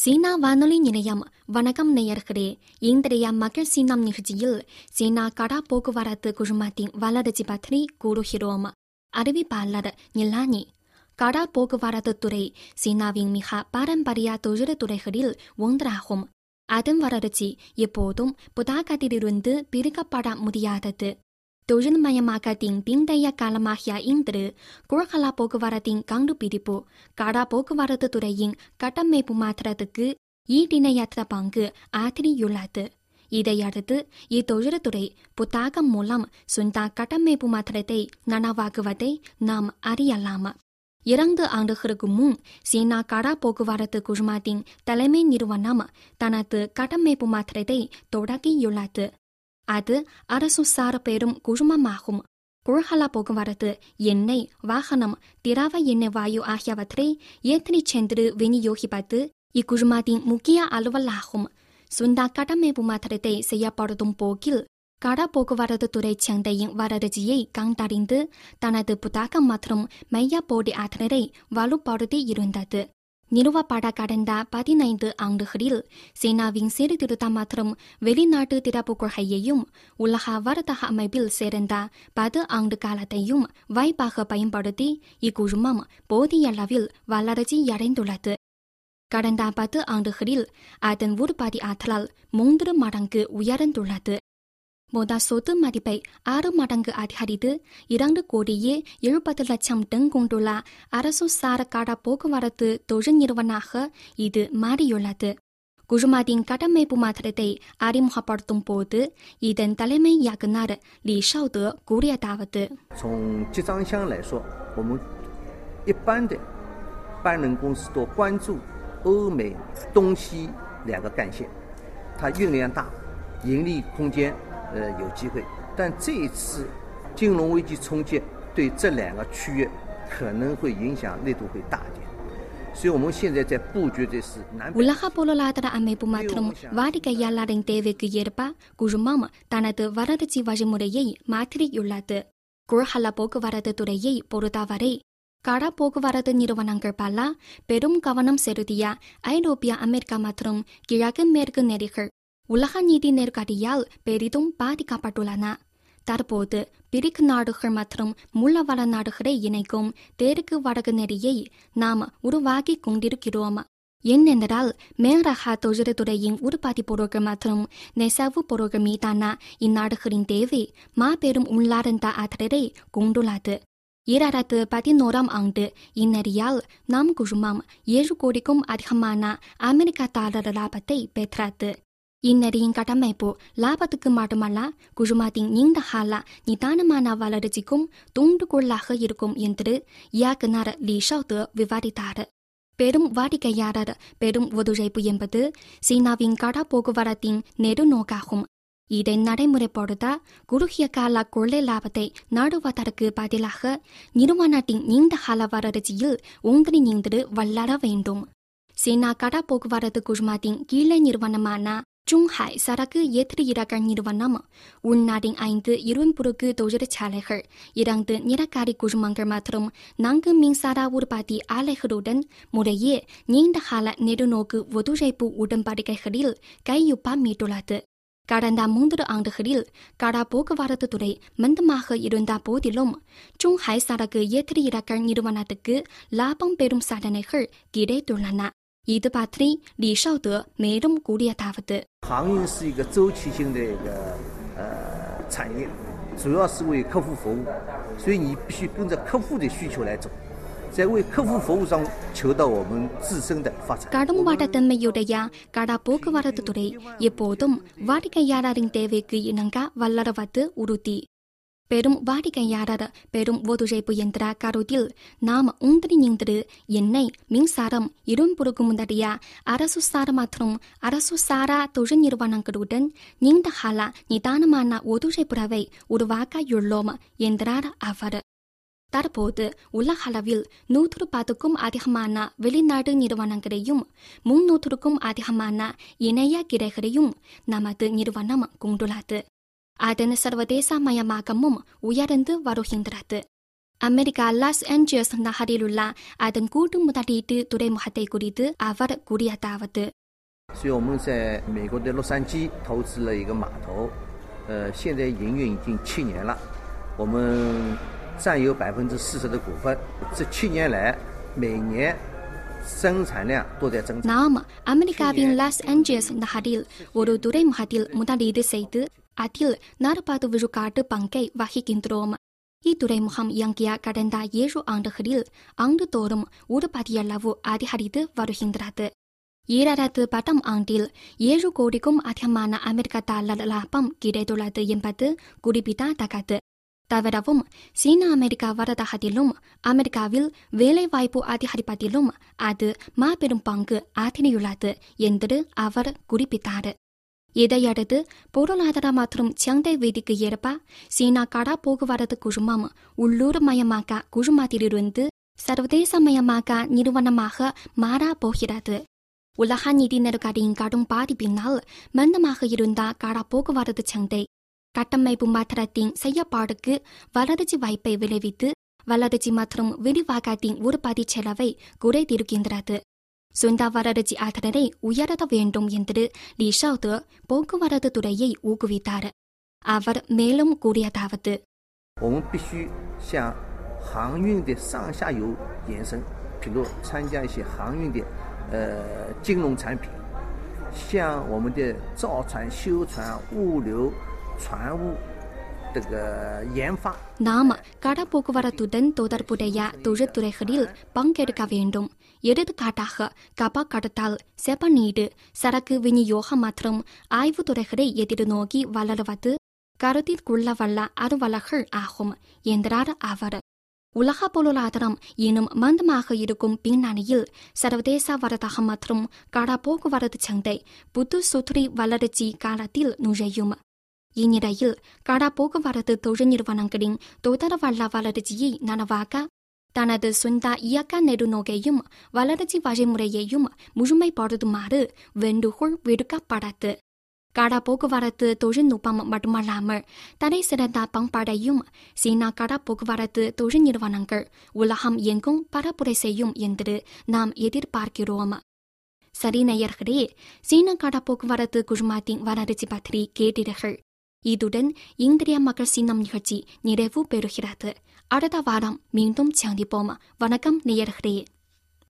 சீனா வானொலி நிலையம். வணக்கம் நேயர்களே. இன்றைய மக்கள் சீனம் நிகழ்ச்சியில் சீனா கடா போக்குவரத்து குழுமத்தின் வளர்ச்சி பற்றி கூறுகிறோம். அறிவிப்பாளர் நிலானி. கடா போக்குவரத்து துறை சீனாவின் மிக பாரம்பரிய தொழில்துறைகளில் ஒன்றாகும். அதன் வளர்ச்சி எப்போதும் புதாகத்திலிருந்து பிரிக்கப்பட முடியாதது. தொழில்மயமாக்கத்தின் பிந்தைய காலமாகிய இன்று குழகலா போக்குவரத்தின் கண்டுபிடிப்பு கடா போக்குவரத்து துறையின் கட்டமைப்பு மாற்றத்துக்கு ஈடிணையற்ற பங்கு ஆற்றியுள்ளது. இதையடுத்து இத்தொழில்துறை புத்தாக்கம் மூலம் சொந்த கட்டமைப்பு மாற்றத்தை நனவாக்குவதை நாம் அறியலாம். 2 ஆண்டுகளுக்கு முன் சீனா கடா போக்குவரத்து குழுமத்தின் தலைமை நிறுவனம் தனது கட்டமைப்பு மாற்றத்தை தொடங்கியுள்ளது. அது அரசு சார் பெரும் குழுமமாகும். குழகலா போக்குவரத்து எண்ணெய், வாகனம், திரவ எண்ணெய் வாயு ஆகியவற்றை ஏற்றிச் சென்று விநியோகிப்பது இக்குழுமத்தின் முக்கிய அலுவலாகும். சொந்த கட்டமைப்பு மாற்றத்தை செய்யப்படுத்தும் போக்கில் கடா போக்குவரத்து துறை சந்தையின் வளர்ச்சியை கண்டறிந்து தனது புத்தாக்கம் மற்றும் மைய போட்டி ஆற்றலை வலுப்படுத்தி இருந்தது. நிறுவப்பட கடந்த 15 ஆண்டுகளில் சீனாவின் சீர்திருத்தம் மற்றும் வெளிநாட்டு திறப்பு கொள்கையையும் உலக வர்த்தக அமைப்பில் சேர்ந்த 10 ஆண்டு காலத்தையும் வாய்ப்பாக பயன்படுத்தி இக்குழுமம் போதியளவில் வளர்ச்சியடைந்துள்ளது. கடந்த 10 ஆண்டுகளில் அதன் உற்பத்தி ஆற்றல் 3 மடங்கு உயர்ந்துள்ளது. மொத்த சொத்து மதிப்பை 6 மடங்கு அதிகரித்து 2,70,00,000 டன் கொண்டுள்ள அரசு சார் கடா போக்குவரத்து தொழில் நிறுவனமாக இது மாறியுள்ளது. குழுமத்தின் கட்டமைப்பு மாற்றத்தை அறிமுகப்படுத்தும் போது இதன் தலைமை இயக்குனர் லி ஷாவ்தே கூறியதாவது: 从集装箱来说，我们一般的班轮公司都关注欧美东西2个干线，它运量大，盈利空间有机会，但这一次金融危机冲击对这2个区域可能会影响力度会大一点，所以我们现在在布局的是南北。 உலக பொருளாதார அமைப்பு மற்றும் வாடிக்கையாளரின் தேவைக்கு ஏற்ப குழுமம் தனது வளர்ச்சி வழிமுறையை மாற்றியுள்ளது. குழகலா போக்குவரத்து துறையை பொறுத்தவரை கடா போக்குவரத்து நிறுவனங்கள் பல பெரும் கவனம் செலுத்திய ஐரோப்பிய, அமெரிக்கா மற்றும் கிழக்கு மேற்கு நெறிகள் உலக நிதி நெருக்கடியால் பெரிதும் பாதிக்கப்பட்டுள்ளன. தற்போது பிரிக் நாடுகள் மற்றும் மூலவள நாடுகளை இணைக்கும் தெற்கு வடக்கு நெறியை நாம் உருவாக்கி கொண்டிருக்கிறோம். ஏனென்றால் மேல்ரக தொழில்துறையின் உற்பத்தி பொருட்கள் மற்றும் நெசவு பொருட்கள் மீதான இந்நாடுகளின் தேவை மாபெரும் உள்ளார்ந்த ஆற்றலை கொண்டுள்ளது. 2011ஆம் ஆண்டு இந்நெறியால் நம் குழுமம் 7 கோடிக்கும் அதிகமான அமெரிக்க டாலர் லாபத்தை பெற்றது. இந்நெறியின் கட்டமைப்பு லாபத்துக்கு மட்டுமல்ல, குழுமத்தின் நீண்டகால நிதானமான வளர்ச்சிக்கும் தூண்டுகோலாக இருக்கும் என்று இயக்குனர் லி ஷாவ்தே விவரித்தார். பெரும் வாடிக்கையாளர் பெரும் ஒத்துழைப்பு என்பது சீனாவின் கடா போக்குவரத்தின் நெடுநோக்காகும். இதை நடைமுறைப்படுத்த குறுகிய கால கொள்ளை லாபத்தை நாடுவதற்கு பதிலாக நிறுவனத்தின் நீண்டகால வளர்ச்சியில் ஒன்றிணைந்து வளர வேண்டும். சீனா கடா போக்குவரத்து குழுமத்தின் கீழே நிறுவனமான ஜுங்ஹாய் சரக்கு ஏற்று இறக்க நிறுவனம் உள்நாட்டின் 5 இரும்புருக்கு தொழிற்சாலைகள், 2 நிலக்கரி குழுமங்கள் மற்றும் 4 மின்சார உற்பத்தி ஆலைகளுடன் முறையே நீண்டகால நெடுநோக்கு ஒத்துழைப்பு உடன்படிக்கைகளில் கையொப்பமிட்டுள்ளது. கடந்த 3 ஆண்டுகளில் கடா போக்குவரத்து துறை மந்தமாக இருந்த போதிலும் ஜுங்ஹாய் சரக்கு ஏற்று இறக்க நிறுவனத்துக்கு லாபம் பெறும் சாதனைகள் கிடைத்துள்ளன. இது பற்றி லி ஷாவ்தே மேலும் கூறியதாவது: 航运是一个周期性的一个产业，主要是为客户服务，所以你必须跟着客户的需求来走，在为客户服务上求到我们自身的发展。 கடும் வாட்டத்தன்மையுடைய கடா போக்குவரத்து துறை எப்போதும் வாடிக்கையாளரின் தேவைக்கு இணங்க வளருவது உறுதி. பெரும் வாடிக்கையாளர் பெரும் ஒத்துழைப்பு என்ற கருத்தில் நாம் ஒன்றிணைந்து எண்ணெய், மின்சாரம், இரும்புருக்கு முதலிய அரசு சார் மற்றும் அரசு சாரா தொழில் நிறுவனங்களுடன் நீண்டகால நிதானமான ஒத்துழைப்புறவை உருவாக்கியுள்ளோம் என்றார் அவர். தற்போது உலகளவில் 110க்கும் அதிகமான வெளிநாட்டு நிறுவனங்களையும் 300க்கும் அதிகமான இணைய கிளைகளையும் நமது நிறுவனம் கொண்டுள்ளது. அதன் சர்வதேசமயமாக்கமும் உயர்ந்து வருகின்றது. அமெரிக்கா லாஸ் ஏஞ்சல்ஸ் நகரிலுள்ள அதன் கூட்டு முதலீட்டு துறைமுகத்தை குறித்து அவர் கூறியதாவது. 所以我们在美国的洛杉矶投资了一个码头，现在营运已经7年了，我们占有40%的股份。这7年来，每年生产量都在增长。 நாம் அமெரிக்காவின் லாஸ் ஏஞ்சல்ஸ் நகரில் ஒரு துறைமுகத்தில் முதலீடு செய்து அதில் 40 விழுக்காட்டு பங்கை வகிக்கின்றோம். இத்துறைமுகம் இயங்கிய கடந்த 7 ஆண்டுகளில் ஆண்டுதோறும் உற்பத்தியளவு அதிகரித்து வருகின்றது. 2010 ஆண்டில் 7 கோடிக்கும் அதிகமான அமெரிக்க டாலர் லாபம் கிடைத்துள்ளது என்பது குறிப்பிடத்தக்கது. தவிரவும் சீன அமெரிக்கா வர்த்தகத்திலும் அமெரிக்காவில் வேலைவாய்ப்பு அதிகரிப்பதிலும் அது மாபெரும் பங்கு ஆற்றியுள்ளது என்று அவர் குறிப்பிட்டார். இதையடுத்து பொருளாதார மற்றும் சந்தை விதிக்கு ஏற்ப சீனா கடா போக்குவரத்து குழுமம் உள்ளூர் மயமாக்க குழுமத்திலிருந்து சர்வதேசமயமாக்க நிறுவனமாக மாறப் போகிறது. உலக நிதி நெருக்கடியின் கடும் பாதிப்பினால் மந்தமாக இருந்த கடா போக்குவரத்து சந்தை கட்டமைப்பு மாற்றத்தின் செயற்பாடுக்கு வளர்ச்சி வாய்ப்பை விளைவித்து வளர்ச்சி மற்றும் விரிவாக்கத்தின் உற்பத்தி செலவை குறைத்திருக்கின்றது. சொந்த வளர்ச்சி ஆற்றலை உயர்த்த வேண்டும் என்று லீ ஷாவ் போக்குவரத்து துறையை ஊக்குவித்தார். அவர் மேலும் கூறியதாவது. 我们必须向航运的上下游延伸，比如参加一些航运的金融产品，像我们的造船、修船、物流、船务这个研发。 நாம் கடா போக்குவரத்துடன் தொடர்புடைய தொழிற்துறைகளில் பங்கெடுக்க வேண்டும். எடுத்துக்காட்டாக கப்பல் கடத்தல், செப்பநீடு, சரக்கு விநியோகம் மற்றும் ஆய்வுத்துறைகளை எதிர்நோக்கி வளருவது கருத்தில் கொள்ளவல்ல அலுவலர்கள் ஆகும் என்றார் அவர். உலக பொருளாதாரம் இன்னும் மந்தமாக இருக்கும் பின்னணியில் சர்வதேச வர்த்தகம் மற்றும் கடா போக்குவரத்து சந்தை புது சுற்றி வளர்ச்சி காலத்தில் நுழையும். இந்நிலையில் கடா போக்குவரத்து தொழில் நிறுவனங்களின் தொடர்வல்ல வளர்ச்சியை நனவாக்க தனது சொந்த இயக்க நெடுநோக்கையும் வளர்ச்சி வழிமுறையையும் முழுமைப்படுத்துமாறு வேண்டுகோள் விடுக்கப்பட்டது. கடா போக்குவரத்து தொழில்நுட்பம் மட்டுமல்லாமல் தலை சிறந்த பண்பாடையும் சீனா கடா போக்குவரத்து தொழில் நிறுவனங்கள் உலகம் எங்கும் பரப்புரை செய்யும் என்று நாம் எதிர்பார்க்கிறோம். சரி நேயர்களே, சீன கடா போக்குவரத்து குழுமத்தின் வளர்ச்சி பற்றி கேட்டீர்கள். இதுடன் இந்திய மக்கள் சின்னம் நிகழ்ச்சி நிறைவு பெறுகிறது. அடுத்த வாரம் மீண்டும் சந்திப்போம். வணக்கம் நேயர்களே.